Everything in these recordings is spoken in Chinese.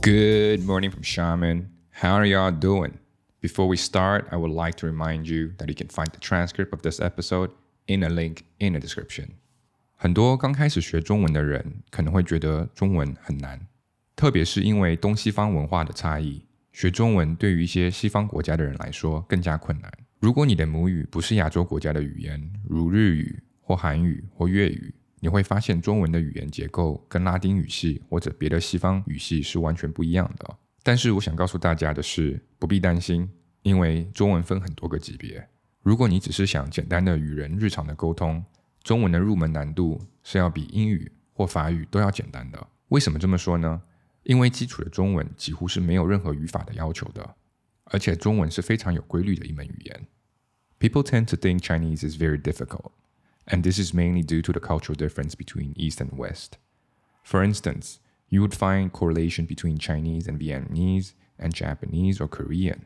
Good morning from Shaman. How are y'all doing? Before we start, I would like to remind you that you can find the transcript of this episode in a link in the description. 很多刚开始学中文的人可能会觉得中文很难，特别是因为东西方文化的差异，学中文对于一些西方国家的人来说更加困难。如果你的母语不是亚洲国家的语言，如日语或韩语或粤语，你会发现中文的语言结构跟拉丁语系或者别的西方语系是完全不一样的。但是我想告诉大家的是，不必担心，因为中文分很多个级别。如果你只是想简单的与人日常的沟通，中文的入门难度是要比英语或法语都要简单的。为什么这么说呢？因为基础的中文几乎是没有任何语法的要求的，而且中文是非常有规律的一门语言。People tend to think Chinese is very difficult, and this is mainly due to the cultural difference between East and West. For instance, you would find correlation between Chinese and Vietnamese and Japanese or Korean.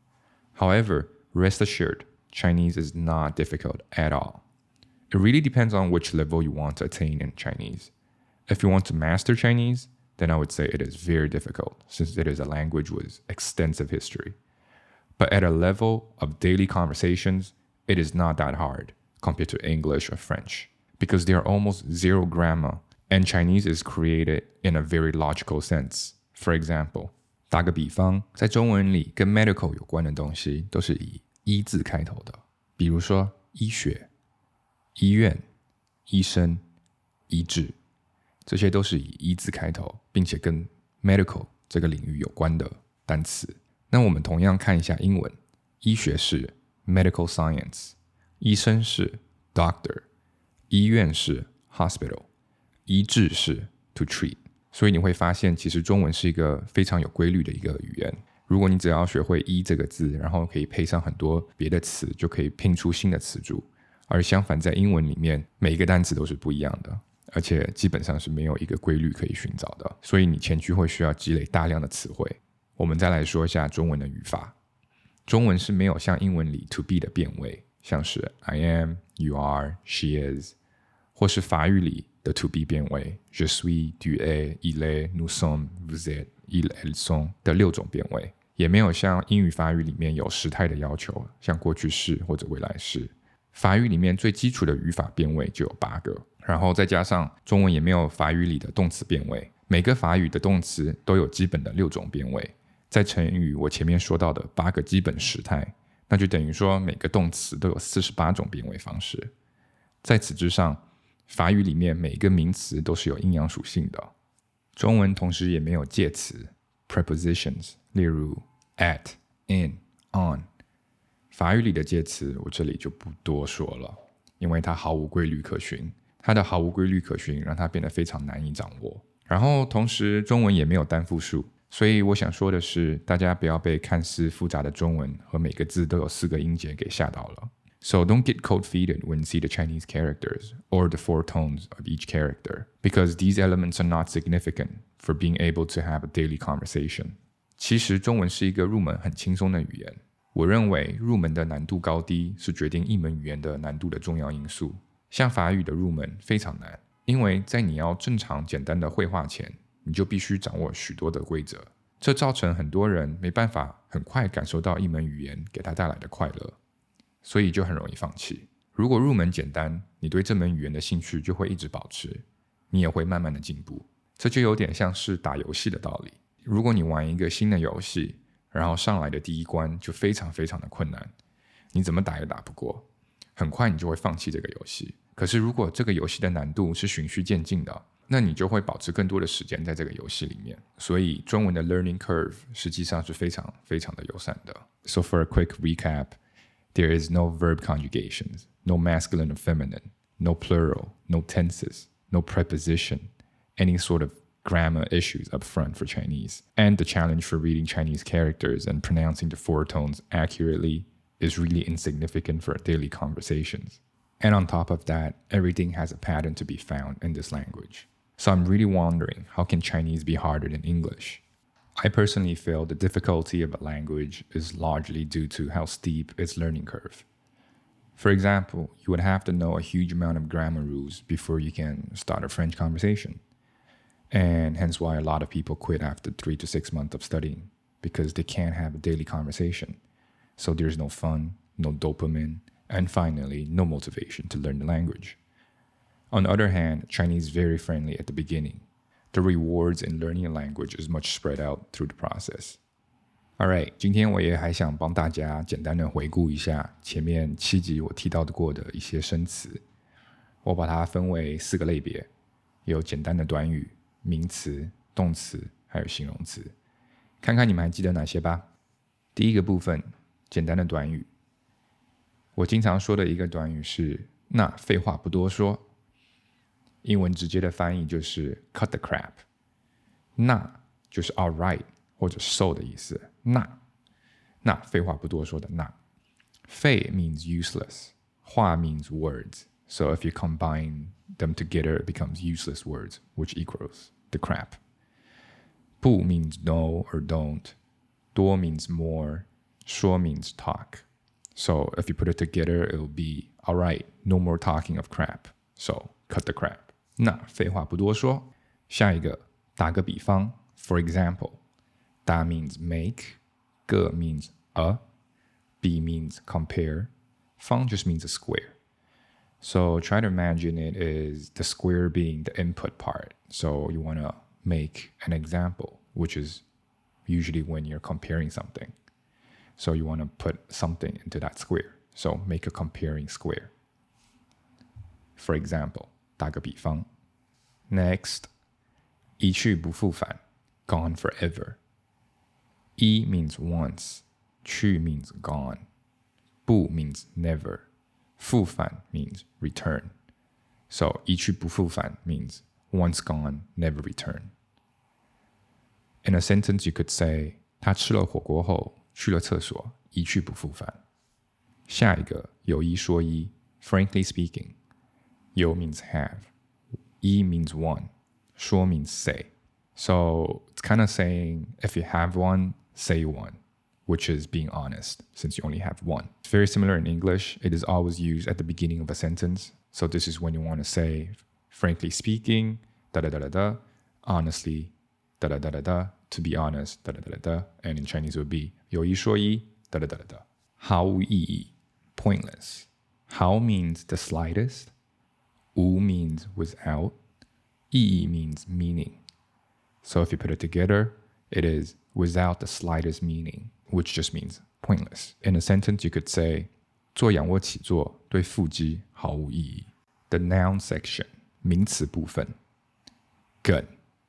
However, rest assured, Chinese is not difficult at all. It really depends on which level you want to attain in Chinese. If you want to master Chinese, then I would say it is very difficult since it is a language with extensive history. But at a level of daily conversations, it is not that hard compared to English or French because there are almost zero grammar and Chinese is created in a very logical sense. For example, 打个比方，在中文里跟 medical 有关的东西都是以医字开头的，比如说医学、医院、医生、医治，这些都是以医字开头，并且跟 medical 这个领域有关的单词。那我们同样看一下英文，医学是 medical science， 医生是 doctor， 医院是 hospital， 医治是 to treat。所以你会发现，其实中文是一个非常有规律的一个语言。如果你只要学会医这个字，然后可以配上很多别的词，就可以拼出新的词组。而相反，在英文里面，每一个单词都是不一样的，而且基本上是没有一个规律可以寻找的。所以你前期会需要积累大量的词汇。我们再来说一下中文的语法。中文是没有像英文里 to be 的变位，像是 I am, you are, she is， 或是法语里的 to be 变位 je suis, tu es, il est, nous sommes, vous êtes, ils, elles sont 的6种变位，也没有像英语法语里面有时态的要求，像过去式或者未来式。法语里面最基础的语法变位就有8个，然后再加上中文也没有法语里的动词变位，每个法语的动词都有基本的6种变位，再乘以我前面说到的8个基本时态，那就等于说每个动词都有48种变位方式。在此之上，法语里面每个名词都是有阴阳属性的。中文同时也没有介词 prepositions， 例如 at, in, on。法语里的介词我这里就不多说了，因为它毫无规律可循。它的毫无规律可循让它变得非常难以掌握。然后同时中文也没有单复数，所以我想说的是，大家不要被看似复杂的中文和每个字都有4个音节给吓到了。So don't get cold-feeted when you see the Chinese characters or the 4 tones of each character, because these elements are not significant for being able to have a daily conversation. 其实中文是一个入门很轻松的语言。我认为入门的难度高低是决定一门语言的难度的重要因素。像法语的入门非常难，因为在你要正常简单的绘画前，你就必须掌握许多的规则，这造成很多人没办法很快感受到一门语言给他带来的快乐，所以就很容易放弃。如果入门简单，你对这门语言的兴趣就会一直保持，你也会慢慢的进步。这就有点像是打游戏的道理。如果你玩一个新的游戏，然后上来的第一关就非常非常的困难，你怎么打也打不过，很快你就会放弃这个游戏。可是如果这个游戏的难度是循序渐进的，那你就会保持更多的时间在这个游戏里面。所以中文的 learning curve 实际上是非常非常的友善的。So for a quick recap, there is no verb conjugations, no masculine or feminine, no plural, no tenses, no preposition, any sort of grammar issues up front for Chinese. And the challenge for reading Chinese characters and pronouncing the 4 tones accurately is really insignificant for daily conversations. And on top of that, everything has a pattern to be found in this language. So I'm really wondering, how can Chinese be harder than English? I personally feel the difficulty of a language is largely due to how steep its learning curve. For example, you would have to know a huge amount of grammar rules before you can start a French conversation. And hence why a lot of people quit after 3 to 6 months of studying, because they can't have a daily conversation. So there's no fun, no dopamine, and finally, no motivation to learn the language. On the other hand, Chinese is very friendly at the beginning. The rewards in learning a language is much spread out through the process. Alright, 今天我也还想帮大家简单的回顾一下前面7集我提到过的一些生词。我把它分为4个类别，有简单的短语、名词、动词，还有形容词。看看你们还记得哪些吧。第一个部分，简单的短语。我经常说的一个短语是那废话不多说，英文直接的翻译就是 cut the crap。 那就是 alright 或者 so 的意思，那废话不多说的那。废 means useless， 话 means words， so if you combine them together it becomes useless words, which equals the crap. 不 means no or don't， 多 means more， 说 means talk。So if you put it together, it will be, all right, no more talking of crap. So cut the crap. 那废话不多说。下一个，打个比方 ，for example， 打 means make， 个 means a， 比 means compare， 方 just means a square. So try to imagine it is the square being the input part. So you want to make an example, which is usually when you're comparing something.So you want to put something into that square. So make a comparing square. For example, 打个比方。Next, 一去不复返 gone forever. 一 means once, 去 means gone. 不 means never. 复返 means return. So 一去不复返 means once gone, never return. In a sentence, you could say, 他吃了火锅后去了厕所，一去不复返。下一个，有一说一 frankly speaking， 有 means have， 一 means one， 说 means say. So it's kind of saying if you have one, say one, which is being honest since you only have one. It's very similar in English. It is always used at the beginning of a sentence. So this is when you want to say frankly speaking, da da da da da, honestly, da da da da da, to be honest, da da da da da, and in Chinese it would be 有一说一 da da da da da. 毫无意义 pointless. 毫 means the slightest, 无 means without, 意义 means meaning. So if you put it together, it is without the slightest meaning, which just means pointless. In a sentence, you could say 做仰卧起坐对腹肌毫无意义。The noun section 名词部分。梗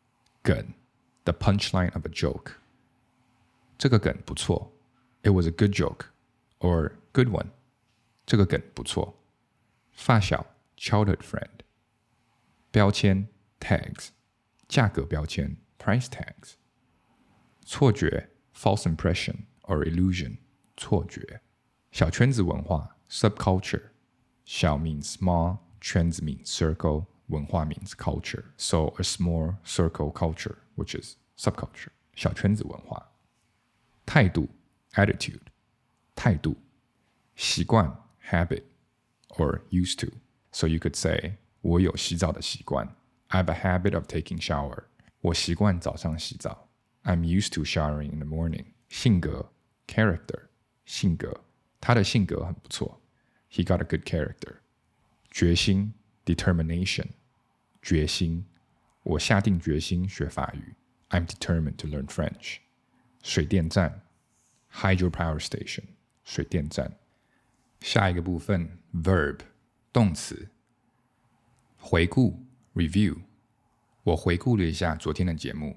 the punchline of a joke. 这个梗不错 It was a good joke. Or good one. 这个梗不错。发小 childhood friend. 标签 tags. 价格标签 price tags. 错觉 false impression or illusion. 错觉。小圈子文化 subculture. 小 means small, 圈子 means circle, 文化 means culture. So a small circle culture, which is subculture. 小圈子文化。态度 attitude. 态度。习惯 habit or used to. So you could say 我有洗澡的习惯 I have a habit of taking shower. 我习惯早上洗澡 I'm used to showering in the morning. 性格 character. 性格他的性格很不错 He got a good character. 决心 determination. 决心我下定决心学法语 I'm determined to learn French. 水电站 hydropower station. 水电站。下一个部分 verb 动词。回顾 review 我回顾了一下昨天的节目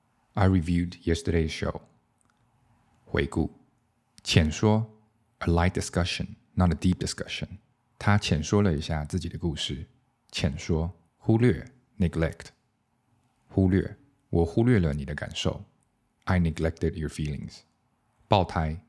I reviewed yesterday's show. 回顾浅说 a light discussion, not a deep discussion. 他浅说了一下自己的故事浅说忽略 neglect. 忽略我忽略了你的感受 I neglected your feelings. 爆胎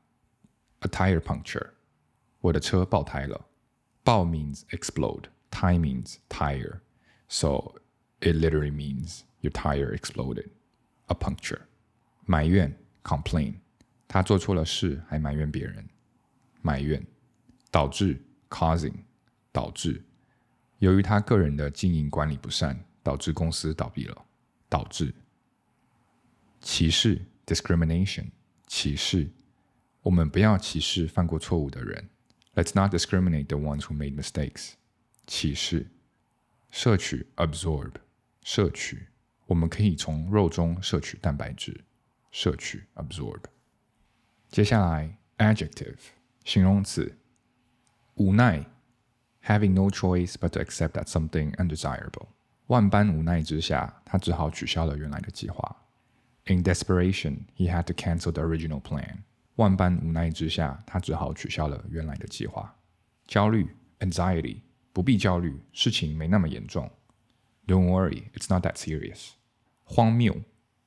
a tire puncture. 我的车爆胎了爆 means explode. Tie means tire. So it literally means your tire exploded. A puncture. 埋怨 complain. 他做错了事还埋怨别人埋怨。导致 causing. 导致由于他个人的经营管理不善导致公司倒闭了导致。歧视 discrimination 歧视，我们不要歧视犯过错误的人。Let's not discriminate the ones who made mistakes. 歧视。摄取 absorb 摄取，我们可以从肉中摄取蛋白质。摄取 absorb。接下来 adjective 形容词，无奈 having no choice but to accept that something undesirable。万般无奈之下，他只好取消了原来的计划。In desperation, he had to cancel the original plan. 万般无奈之下，他只好取消了原来的计划。焦虑 anxiety 不必焦虑，事情没那么严重。Don't worry, it's not that serious. 荒谬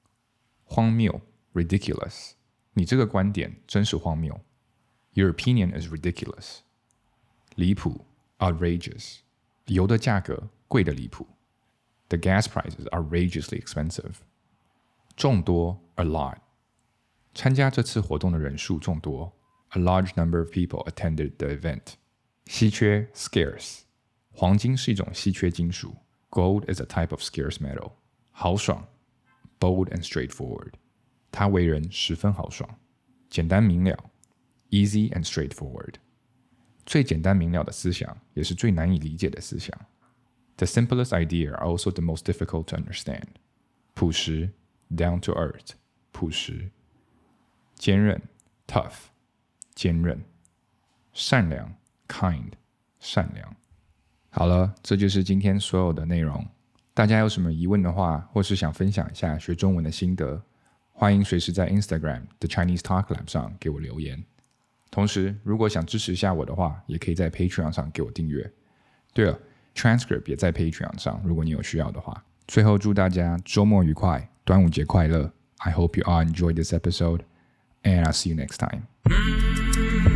ridiculous 你这个观点真是荒谬。Your opinion is ridiculous. 离谱 outrageous 油的价格贵得离谱。The gas price is outrageously expensive. 众多 a lot 参加这次活动的人数众多。A large number of people attended the event. 稀缺 scarce 黄金是一种稀缺金属。Gold is a type of scarce metal. 豪爽 bold and straightforward 他为人十分豪爽。简单明了 easy and straightforward 最简单明了的思想也是最难以理解的思想。The simplest idea are also the most difficult to understand. 朴实 down to earth 朴实。坚韧 tough 坚韧。善良 kind 善良。好了，这就是今天所有的内容。大家有什么疑问的话，或是想分享一下学中文的心得，欢迎随时在 Instagram The Chinese Talk Lab 上给我留言。同时，如果想支持一下我的话，也可以在 Patreon 上给我订阅。对了， Transcript 也在 Patreon 上，如果你有需要的话。最后祝大家周末愉快，端午节快乐。I hope you all enjoyed this episode, and I'll see you next time.